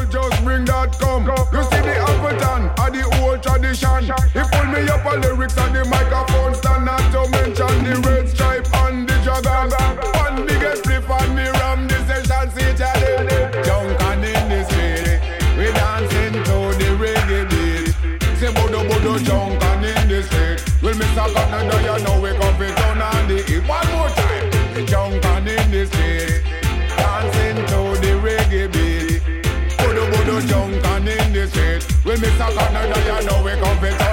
just bring that come. You see the Appleton, and the old tradition. He pull me up on lyrics and the microphone stand. Not to mention the red stripe and the dragon. One biggest flip on the ram, the session citadel. Junk and in the street, we dancing to the reggae beat. Say bodo bodo junk and in the street. Well, Mr. Canada, you know we come fit down on the heat. One more time, junk and in the street, dancing to the reggae beat. Bodo bodo junk and in the street. Well, Mr. Canada, you know we come fit